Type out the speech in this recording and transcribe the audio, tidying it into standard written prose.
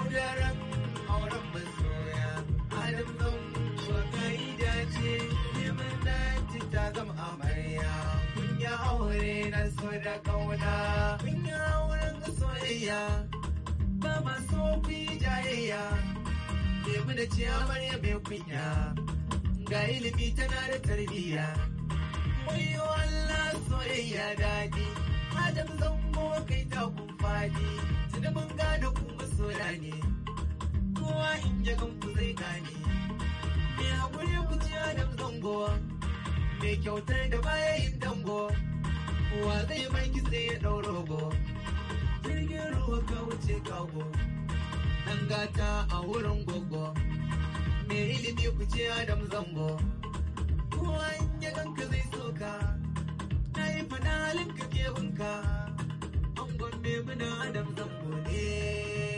daren auren masoya Adam zango kai dace neman dace ta zama amarya kunya aure na so da kauna kunya auren soyayya ba ma so fi jayayya nemi da ce amarya mai kunya ga ilimi tana da tarbiyya wayo Allah soyayya daɗi Adam zango kai ta kun fadi tuni mun gane ku masoya ne kowa in ya gan ku zai gane me hakuri ku ci Adam zango me kyautar da baya yin dango wa zai mai kitse ya ɗau rogo jirgin ruwa ka wuce kago ɗan gata a wurin gogo me ilimi ku ci Adam zango kowa in ya gan ka zai soka na yi fada halin ka ke bunka an gombe muna Adam zango ne